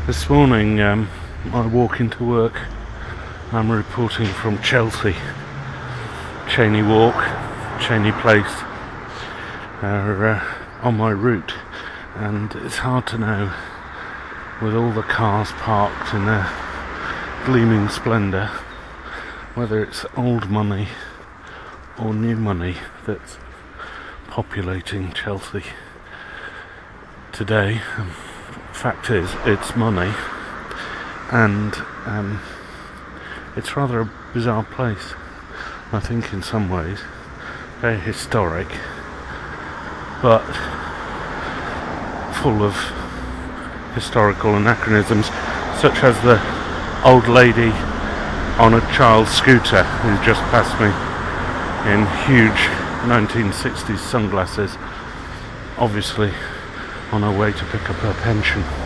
This morning, I walk into work. I'm reporting from Chelsea. Cheney Walk, Cheney Place are on my route, and it's hard to know, with all the cars parked in their gleaming splendour, whether it's old money or new money that's populating Chelsea today. Fact is, it's money, and it's rather a bizarre place. I think in some ways very historic, but full of historical anachronisms, such as the old lady on a child's scooter who just passed me in huge 1960s sunglasses, obviously on her way to pick up her pension.